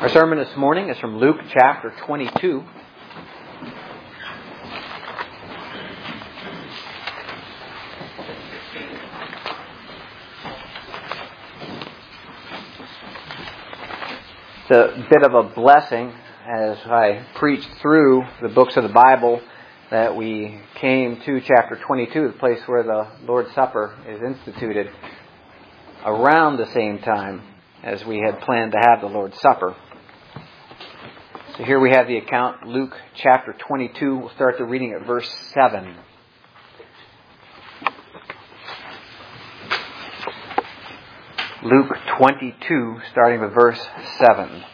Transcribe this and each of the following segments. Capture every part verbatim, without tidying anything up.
Our sermon this morning is from Luke chapter twenty-two. It's a bit of a blessing as I preach through the books of the Bible that we came to chapter twenty-two, the place where the Lord's Supper is instituted, around the same time as we had planned to have the Lord's Supper. So here we have the account, Luke chapter twenty-two. We'll start the reading at verse seven. Luke twenty-two, starting with verse seven.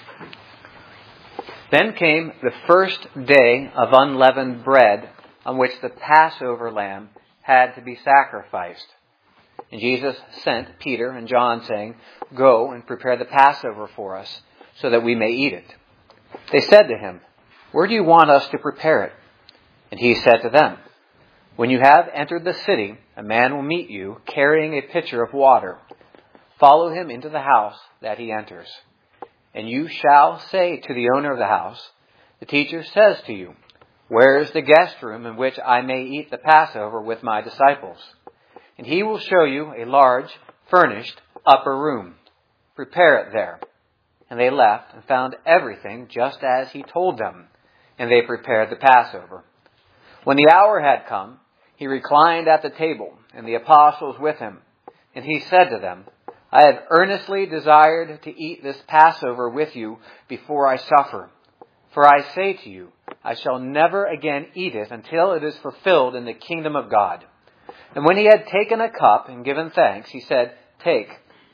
Then came the first day of unleavened bread, on which the Passover lamb had to be sacrificed. And Jesus sent Peter and John, saying, "Go and prepare the Passover for us, so that we may eat it." They said to him, "Where do you want us to prepare it?" And he said to them, "When you have entered the city, a man will meet you, carrying a pitcher of water. Follow him into the house that he enters. And you shall say to the owner of the house, 'The teacher says to you, where is the guest room in which I may eat the Passover with my disciples?' And he will show you a large, furnished upper room. Prepare it there." And they left and found everything just as he told them. And they prepared the Passover. When the hour had come, he reclined at the table, and the apostles with him. And he said to them, "I have earnestly desired to eat this Passover with you before I suffer. For I say to you, I shall never again eat it until it is fulfilled in the kingdom of God." And when he had taken a cup and given thanks, he said, Take,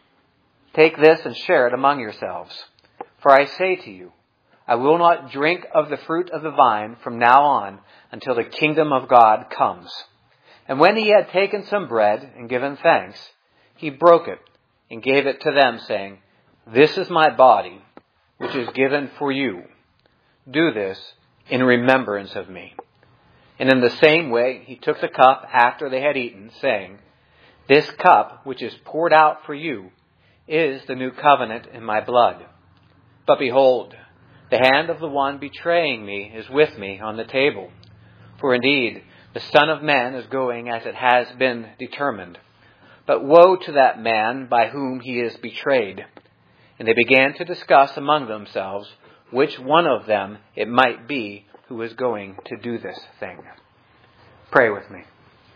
take this and share it among yourselves. For I say to you, I will not drink of the fruit of the vine from now on until the kingdom of God comes. And when he had taken some bread and given thanks, he broke it and gave it to them, saying, "This is my body, which is given for you. Do this in remembrance of me." And in the same way, he took the cup after they had eaten, saying, "This cup, which is poured out for you, is the new covenant in my blood. But behold, the hand of the one betraying me is with me on the table. For indeed, the Son of Man is going as it has been determined. But woe to that man by whom he is betrayed." And they began to discuss among themselves which one of them it might be who was going to do this thing. Pray with me.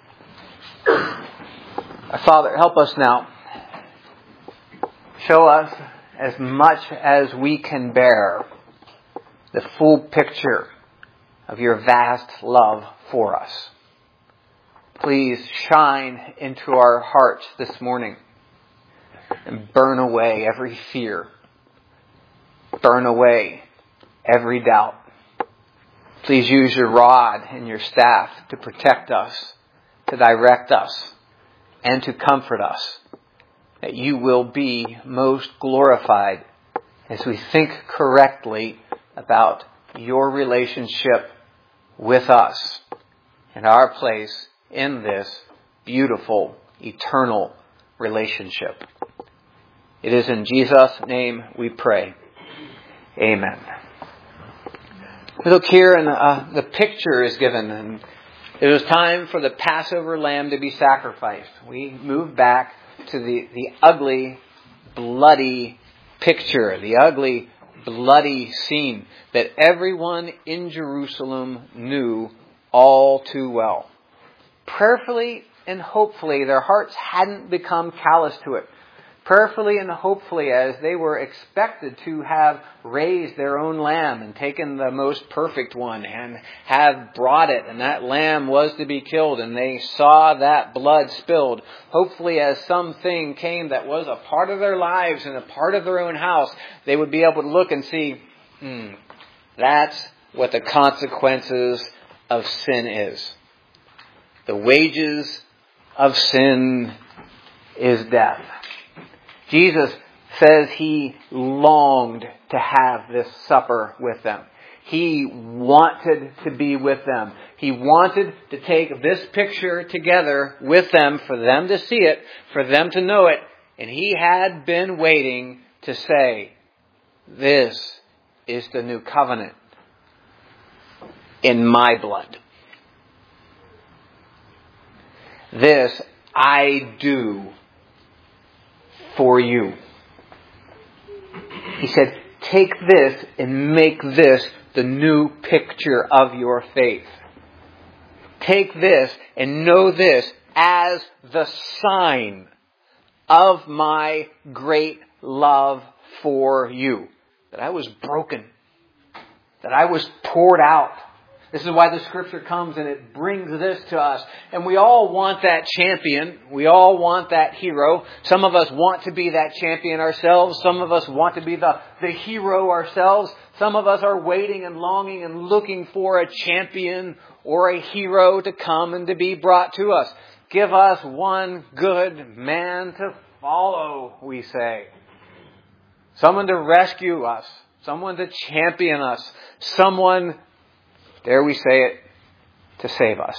Our Father, help us now. Show us as much as we can bear the full picture of your vast love for us. Please shine into our hearts this morning and burn away every fear. Burn away every doubt. Please use your rod and your staff to protect us, to direct us, and to comfort us, that you will be most glorified as we think correctly about your relationship with us and our place in this beautiful, eternal relationship. It is in Jesus' name we pray. Amen. We look here and uh, the picture is given. And it was time for the Passover lamb to be sacrificed. We move back to the, the ugly, bloody picture, the ugly, bloody scene that everyone in Jerusalem knew all too well. Prayerfully and hopefully their hearts hadn't become callous to it. Prayerfully and hopefully, as they were expected to have raised their own lamb and taken the most perfect one and have brought it, and that lamb was to be killed, and they saw that blood spilled. Hopefully, as something came that was a part of their lives and a part of their own house, they would be able to look and see, hmm, that's what the consequences of sin is. The wages of sin is death. Jesus says he longed to have this supper with them. He wanted to be with them. He wanted to take this picture together with them, for them to see it, for them to know it. And he had been waiting to say, this is the new covenant in my blood. This I do for you. He said, take this and make this the new picture of your faith. Take this and know this as the sign of my great love for you. That I was broken. That I was poured out. This is why the Scripture comes and it brings this to us. And we all want that champion. We all want that hero. Some of us want to be that champion ourselves. Some of us want to be the, the hero ourselves. Some of us are waiting and longing and looking for a champion or a hero to come and to be brought to us. Give us one good man to follow, we say. Someone to rescue us. Someone to champion us. Someone, dare we say it, to save us.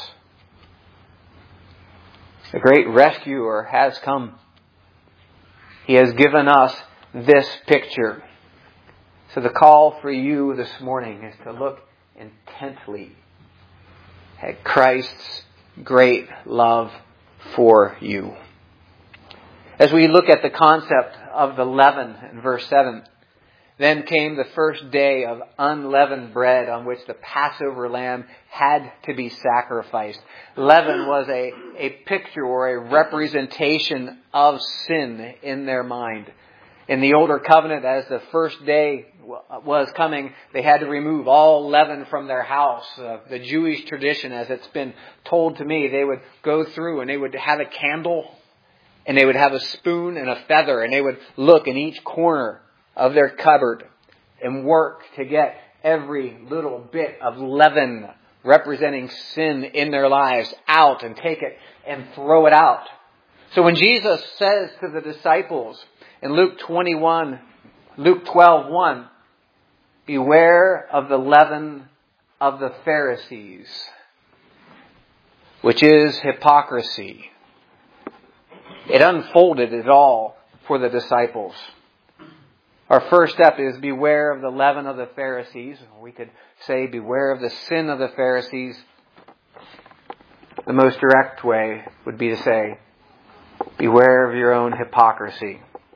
The great rescuer has come. He has given us this picture. So the call for you this morning is to look intently at Christ's great love for you. As we look at the concept of the leaven in verse seven, then came the first day of unleavened bread on which the Passover lamb had to be sacrificed. Leaven was a, a picture or a representation of sin in their mind. In the older covenant, as the first day was coming, they had to remove all leaven from their house. Uh, the Jewish tradition, as it's been told to me, they would go through and they would have a candle and they would have a spoon and a feather and they would look in each corner of their cupboard and work to get every little bit of leaven representing sin in their lives out and take it and throw it out. So when Jesus says to the disciples in Luke twenty-one, Luke twelve one, beware of the leaven of the Pharisees, which is hypocrisy. It unfolded it all for the disciples. Our first step is beware of the leaven of the Pharisees. We could say beware of the sin of the Pharisees. The most direct way would be to say beware of your own hypocrisy.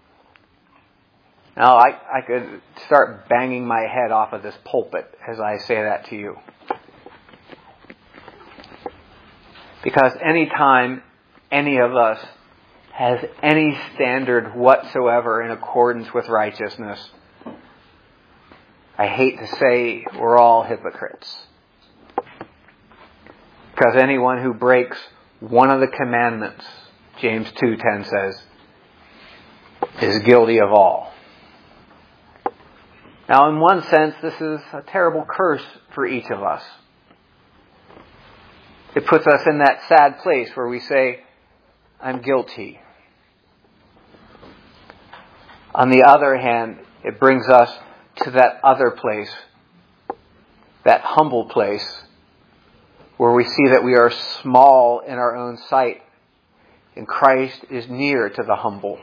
Now, I, I could start banging my head off of this pulpit as I say that to you. Because any time any of us has any standard whatsoever in accordance with righteousness, I hate to say we're all hypocrites. Because anyone who breaks one of the commandments, James two ten says, is guilty of all. Now, in one sense, this is a terrible curse for each of us. It puts us in that sad place where we say, I'm guilty. On the other hand, it brings us to that other place, that humble place, where we see that we are small in our own sight, and Christ is near to the humble.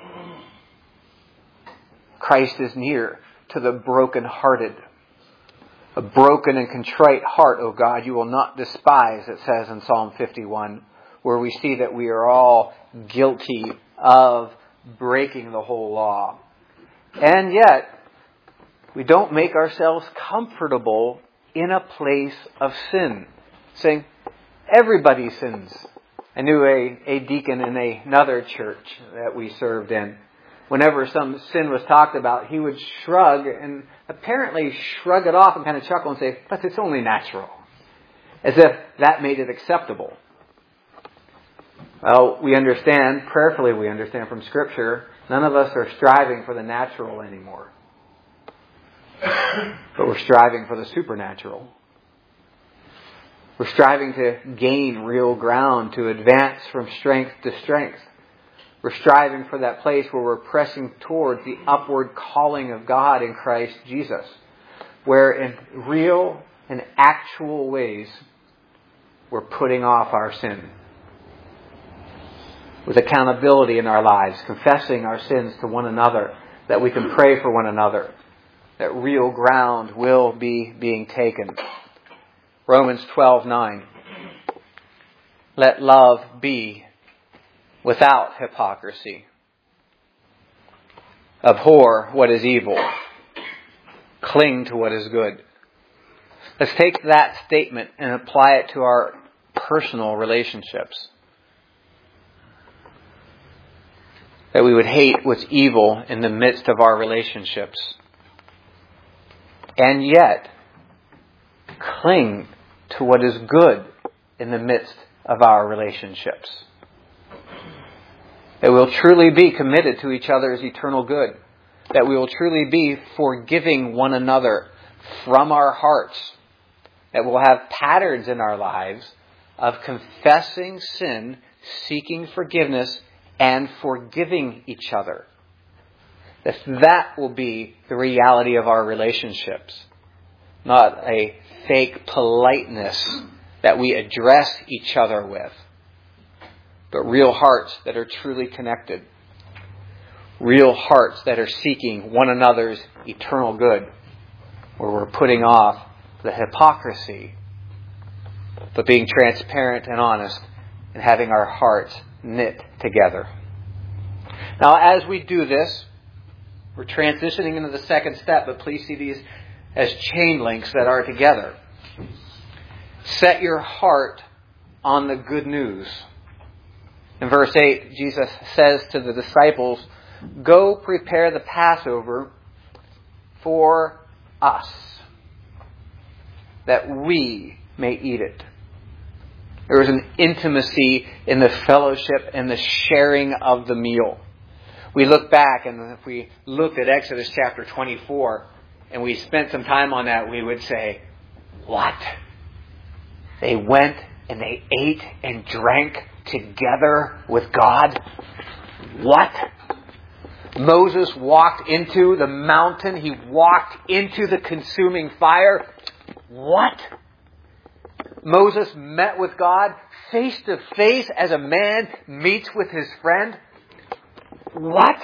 Christ is near to the brokenhearted. A broken and contrite heart, O God, you will not despise, it says in Psalm fifty-one, where we see that we are all guilty of breaking the whole law. And yet, we don't make ourselves comfortable in a place of sin, saying, everybody sins. I knew a, a deacon in a, another church that we served in. Whenever some sin was talked about, he would shrug and apparently shrug it off and kind of chuckle and say, but it's only natural. As if that made it acceptable. Well, we understand, prayerfully we understand from Scripture, none of us are striving for the natural anymore. But we're striving for the supernatural. We're striving to gain real ground, to advance from strength to strength. We're striving for that place where we're pressing towards the upward calling of God in Christ Jesus. Where in real and actual ways, we're putting off our sin. With accountability in our lives, confessing our sins to one another, that we can pray for one another. that real ground will be being taken. Romans twelve nine. Let love be without hypocrisy. Abhor what is evil. Cling to what is good. Let's take that statement and apply it to our personal relationships. That we would hate what's evil in the midst of our relationships. And yet, cling to what is good in the midst of our relationships. That we'll truly be committed to each other's eternal good. That we will truly be forgiving one another from our hearts. That we'll have patterns in our lives of confessing sin, seeking forgiveness, and forgiving each other. That that will be the reality of our relationships. Not a fake politeness that we address each other with. But real hearts that are truly connected. Real hearts that are seeking one another's eternal good. Where we're putting off the hypocrisy. But being transparent and honest. And having our hearts knit together. Now as we do this, we're transitioning into the second step. But please see these as chain links that are together. Set your heart on the good news. In verse eight, Jesus says to the disciples, go prepare the Passover for us, that we may eat it. There was an intimacy in the fellowship and the sharing of the meal. We look back, and if we looked at Exodus chapter twenty-four, and we spent some time on that, we would say, what? They went and they ate and drank together with God? What? Moses walked into the mountain. He walked into the consuming fire. What? Moses met with God face to face as a man meets with his friend. What?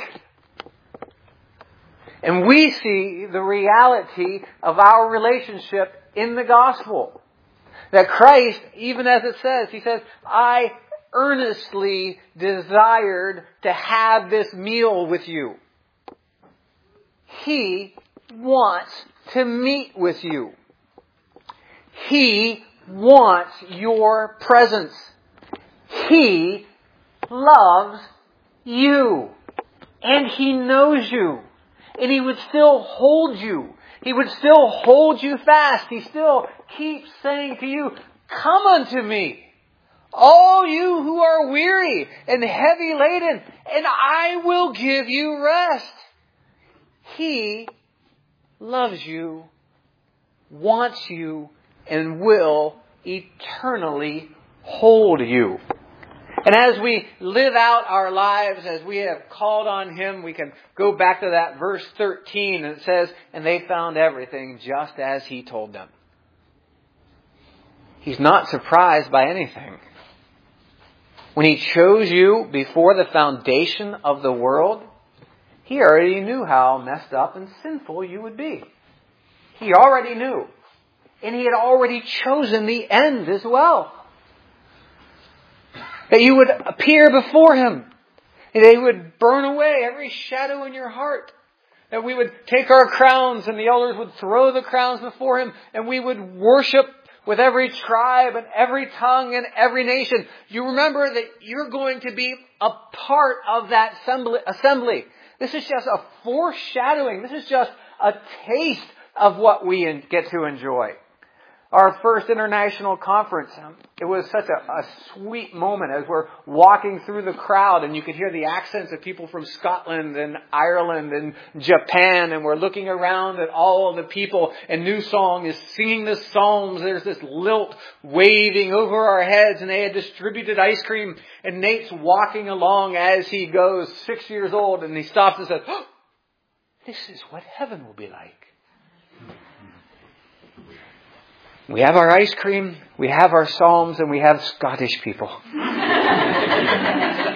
And we see the reality of our relationship in the gospel. That Christ, even as it says, He says, I earnestly desired to have this meal with you. He wants to meet with you. He wants your presence. He loves you. And He knows you. And He would still hold you. He would still hold you fast. He still keeps saying to you, come unto me, all you who are weary and heavy laden, and I will give you rest. He loves you, wants you, and will eternally hold you. And as we live out our lives, as we have called on Him, we can go back to that verse thirteen, and it says, and they found everything just as He told them. He's not surprised by anything. When He chose you before the foundation of the world, He already knew how messed up and sinful you would be. He already knew. And He had already chosen the end as well. That you would appear before Him. And He would burn away every shadow in your heart. That we would take our crowns and the elders would throw the crowns before Him. And we would worship with every tribe and every tongue and every nation. You remember that you're going to be a part of that assembly. This is just a foreshadowing. This is just a taste of what we get to enjoy. Our first international conference, it was such a, a sweet moment as we're walking through the crowd and you could hear the accents of people from Scotland and Ireland and Japan, and we're looking around at all of the people, and New Song is singing the psalms. There's this lilt waving over our heads, and they had distributed ice cream, and Nate's walking along as he goes, six years old, and he stops and says, oh, this is what heaven will be like. We have our ice cream, we have our psalms, and we have Scottish people.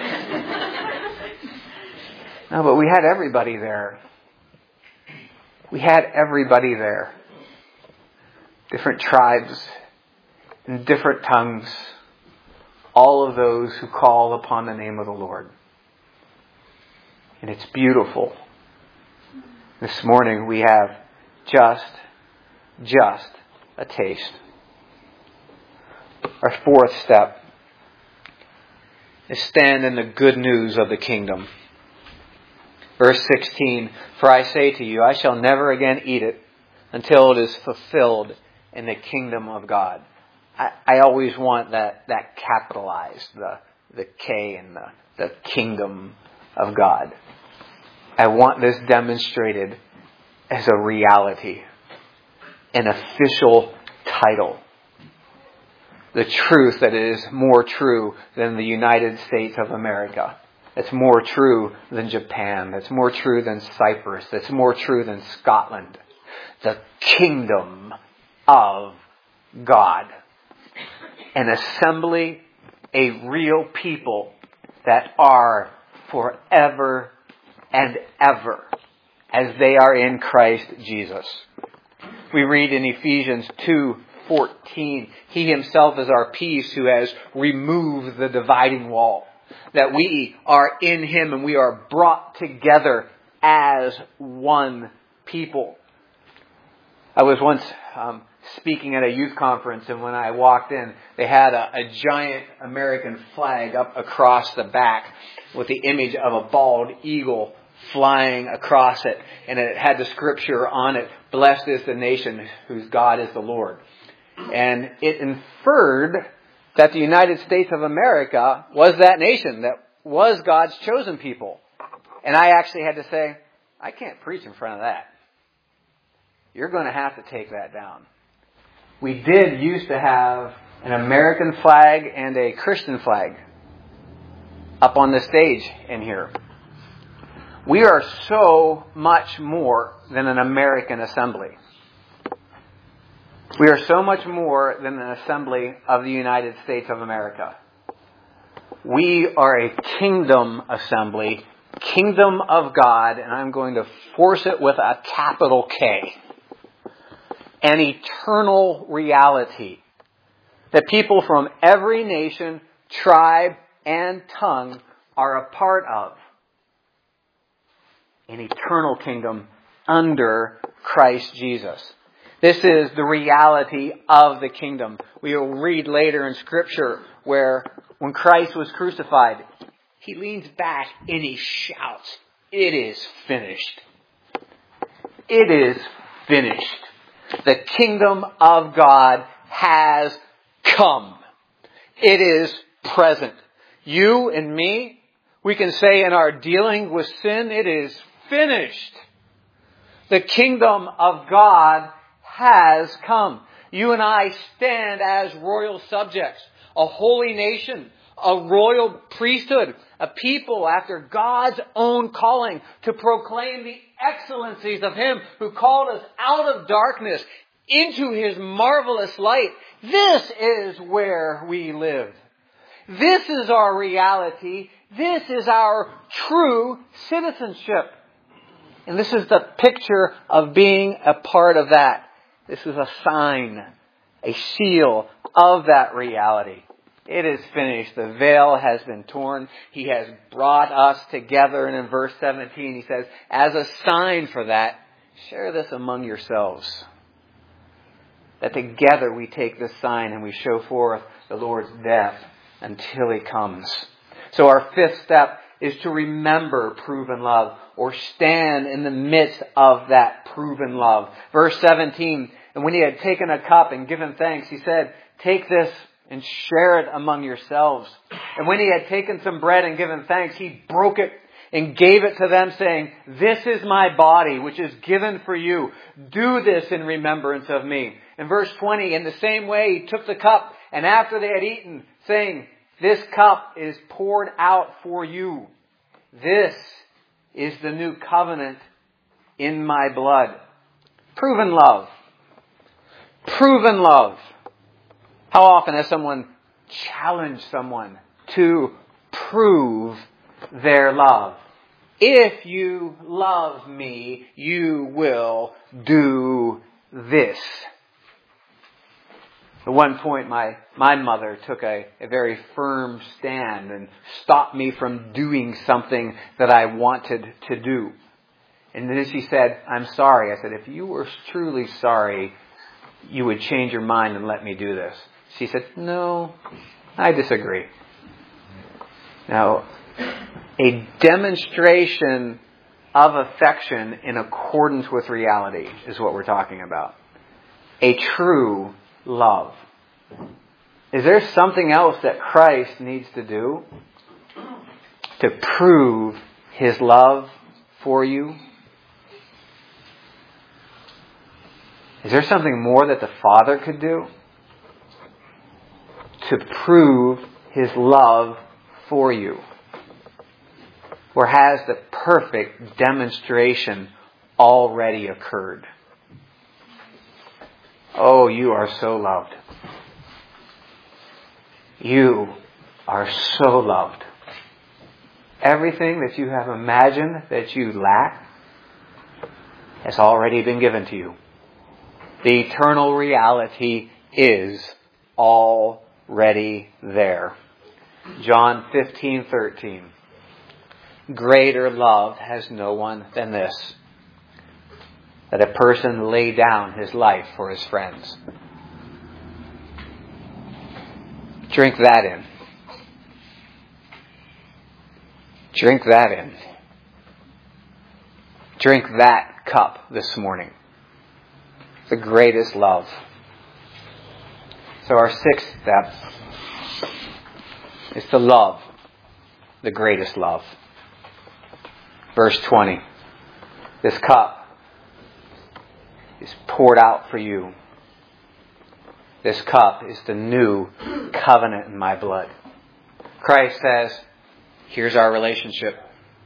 No, but we had everybody there. We had everybody there. Different tribes and different tongues. All of those who call upon the name of the Lord. And it's beautiful. This morning we have just, just a taste. Our fourth step is stand in the good news of the kingdom. Verse sixteen, for I say to you, I shall never again eat it until it is fulfilled in the kingdom of God. I, I always want that, that capitalized, the, the K in the, the kingdom of God. I want this demonstrated as a reality, an official title. The truth that is more true than the United States of America. That's more true than Japan. That's more true than Cyprus. That's more true than Scotland. The kingdom of God. An assembly, a real people that are forever and ever as they are in Christ Jesus. We read in Ephesians two fourteen, He Himself is our peace who has removed the dividing wall. That we are in Him and we are brought together as one people. I was once um, speaking at a youth conference, and when I walked in, they had a, a giant American flag up across the back with the image of a bald eagle flying across it. And it had the scripture on it, blessed is the nation whose God is the Lord. And it inferred that the United States of America was that nation, that was God's chosen people. And I actually had to say, I can't preach in front of that. You're going to have to take that down. We did used to have an American flag and a Christian flag up on the stage in here. We are so much more than an American assembly. We are so much more than an assembly of the United States of America. We are a kingdom assembly, kingdom of God, and I'm going to force it with a capital K. An eternal reality that people from every nation, tribe, and tongue are a part of. An eternal kingdom under Christ Jesus. This is the reality of the kingdom. We will read later in Scripture where when Christ was crucified, He leans back and He shouts, "It is finished." It is finished. The kingdom of God has come. It is present. You and me, we can say in our dealing with sin, it is finished. The kingdom of God has come. You and I stand as royal subjects, a holy nation, a royal priesthood, a people after God's own calling to proclaim the excellencies of Him who called us out of darkness into His marvelous light. This is where we live. This is our reality. This is our true citizenship. And this is the picture of being a part of that. This is a sign, a seal of that reality. It is finished. The veil has been torn. He has brought us together. And in verse seventeen, He says, as a sign for that, share this among yourselves. That together we take this sign and we show forth the Lord's death until He comes. So our fifth step is to remember proven love, or stand in the midst of that proven love. Verse seventeen, and when He had taken a cup and given thanks, He said, take this and share it among yourselves. And when He had taken some bread and given thanks, He broke it and gave it to them, saying, this is my body, which is given for you. Do this in remembrance of me. In verse twenty, in the same way, He took the cup, and after they had eaten, saying, this cup is poured out for you. This is the new covenant in my blood. Proven love. Proven love. How often has someone challenged someone to prove their love? if you love me, you will do this. At one point, my, my mother took a, a very firm stand and stopped me from doing something that I wanted to do. And then she said, I'm sorry. I said, if you were truly sorry, you would change your mind and let me do this. She said, no, I disagree. Now, a demonstration of affection in accordance with reality is what we're talking about. A true love. Is there something else that Christ needs to do to prove His love for you? Is there something more that the Father could do to prove His love for you? Or has the perfect demonstration already occurred? Oh, you are so loved. You are so loved. Everything that you have imagined that you lack has already been given to you. The eternal reality is already there. John fifteen thirteen. Greater love has no one than this, that a person lay down his life for his friends. Drink that in. Drink that in. Drink that cup this morning. The greatest love. So our sixth step is to love the greatest love. Verse twenty. This cup is poured out for you. This cup is the new covenant in my blood. Christ says, here's our relationship.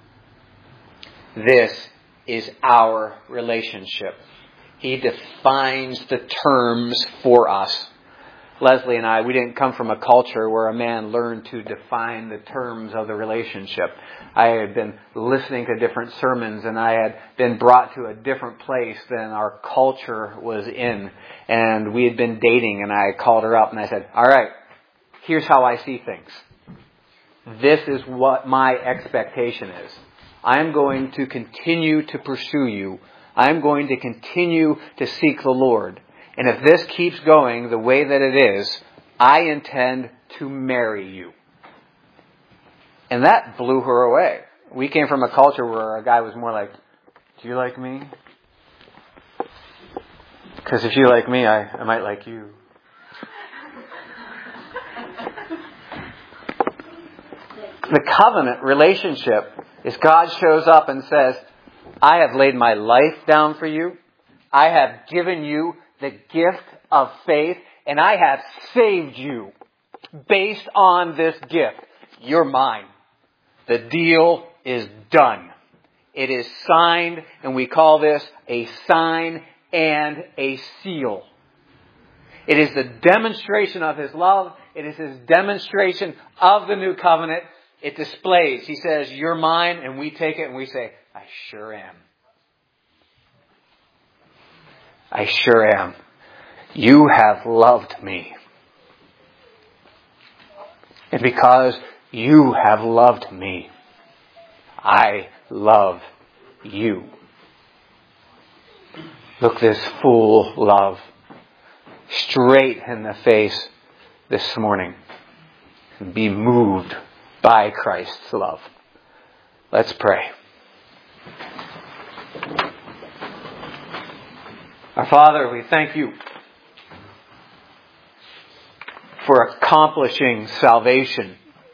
This is our relationship. He defines the terms for us. Leslie and I, we didn't come from a culture where a man learned to define the terms of the relationship. I had been listening to different sermons and I had been brought to a different place than our culture was in. And we had been dating and I called her up and I said, all right, here's how I see things. This is what my expectation is. I'm going to continue to pursue you. I'm going to continue to seek the Lord. And if this keeps going the way that it is, I intend to marry you. And that blew her away. We came from a culture where a guy was more like, do you like me? Because if you like me, I, I might like you. The covenant relationship is God shows up and says, I have laid my life down for you. I have given you the gift of faith, and I have saved you based on this gift. You're mine. The deal is done. It is signed, and we call this a sign and a seal. It is the demonstration of His love. It is His demonstration of the new covenant. It displays. He says, you're mine, and we take it and we say, I sure am. I sure am. You have loved me. And because you have loved me, I love you. Look this full love straight in the face this morning and be moved by Christ's love. Let's pray. Our Father, we thank you for accomplishing salvation.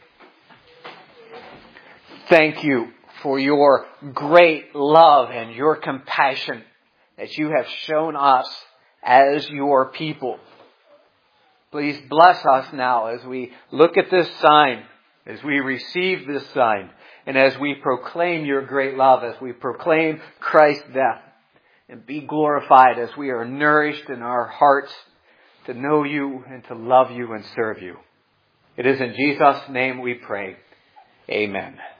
Thank you for your great love and your compassion that you have shown us as your people. Please bless us now as we look at this sign, as we receive this sign, and as we proclaim your great love, as we proclaim Christ's death. And be glorified as we are nourished in our hearts to know you and to love you and serve you. It is in Jesus' name we pray. Amen.